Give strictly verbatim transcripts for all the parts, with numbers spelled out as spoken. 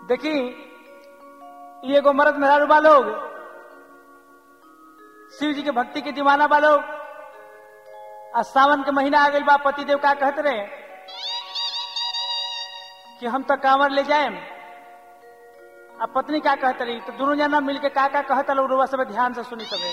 देखी ये एगो मर्द मेहरारू बा लोग शिव जी के भक्ति के दीवाना बा लोग। आ सावन के महीना आ गई बा, पति देव का कहते रहे कि हम तो कांवर ले जाए। अब पत्नी क्या कहते रही, तो दोनों जना मिलके का का कहता लोग रुआ सब ध्यान से सुनी सबे।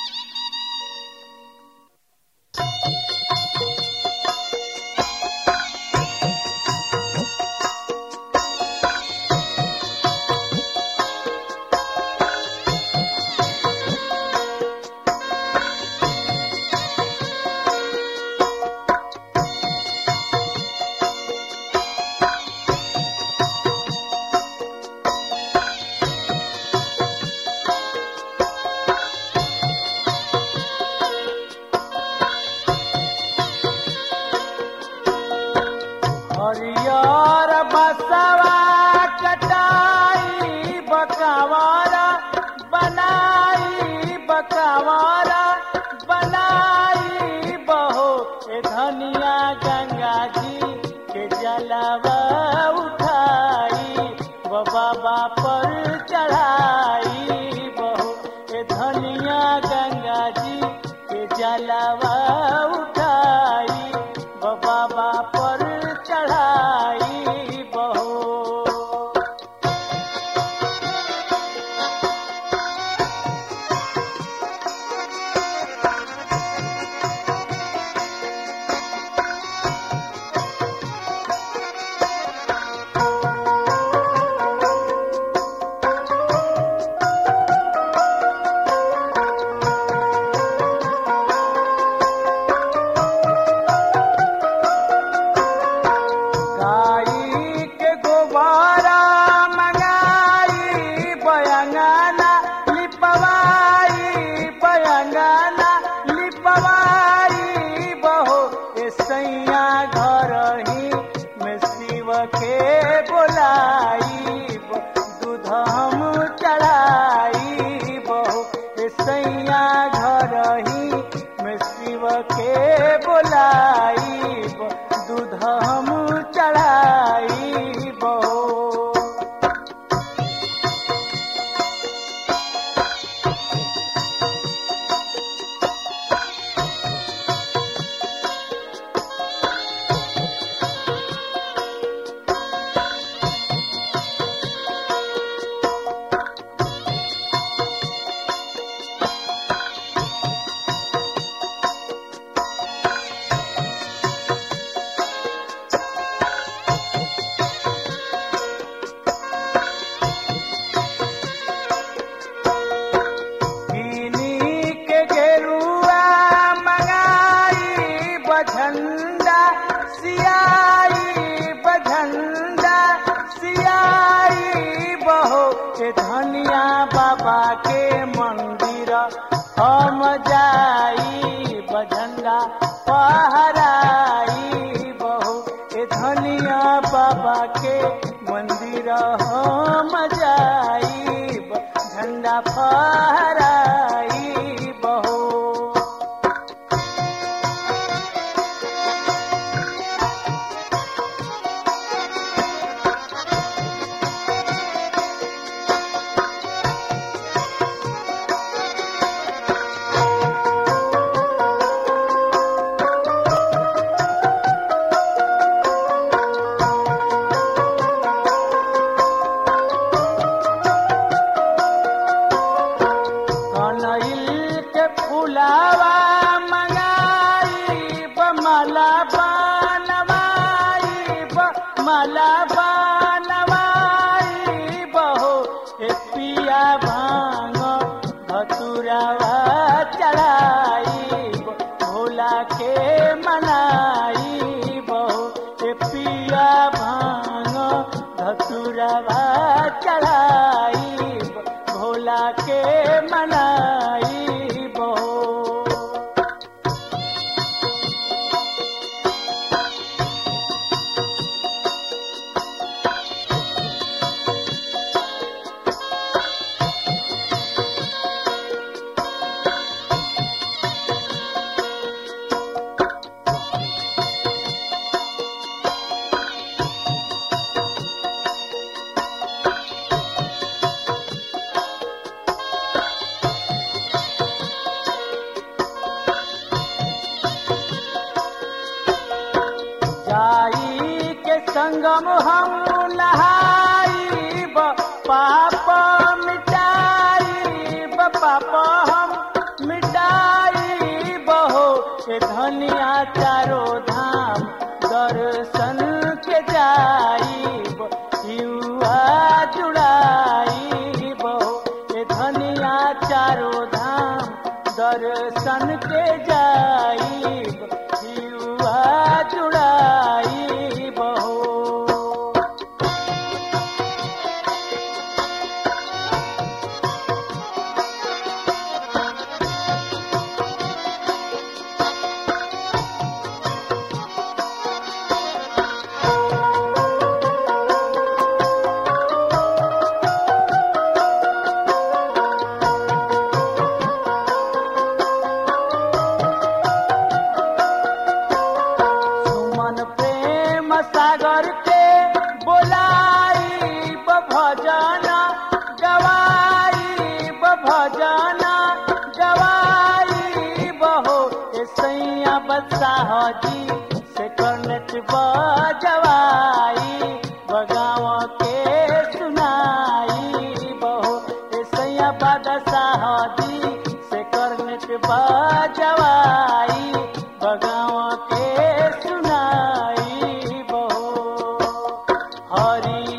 हरियर बसवा कटाई बकवारा बनाई बकवारा बनाई बहो ए धनिया गंगा जी के जलवा उठाई वो बाबा पर चढ़ाई बहो ए धनिया गंगा जी के जलवा उठाई वो बाबा पर चढ़ाई बहो। के बोलाई दूध हम चढ़ाई बहू सैया घर ही में शिव के बोलाई दूध हम चढ़ाई बहू। झंडा सियाई बझंडा सियाई बहो के धनिया बाबा के मंदिर हम जाई बझंडा पहराई बहो के धनिया बाबा के मंदिर हम जाई झंडा फहराई बहो। फुलावा मंगाई बमला बनवाई बमला बनवाई बहो ए पिया भांग धतुरावा चढ़ाई भोला के मनाई बहो ए पिया भांग धतुरावा चढ़ाई भोला के मनाई। संगम हम नहाइब पाप मिटाइब पाप हम मिटाइब हो ए धनिया चारो धाम दर्शन के जाइब युवा जुड़ाइब हो ए धनिया चारो धाम दर्शन के जाइब युवा जुड़ाइब हो। सागर के बोलाई भजना गवाई भजना गवाई बहो सैया बदशाह जी से करनट बजवाई बगाव के सुनाई बहो सैया बदशाह जी से करनट बजवाई बगाव के सुनाई हरि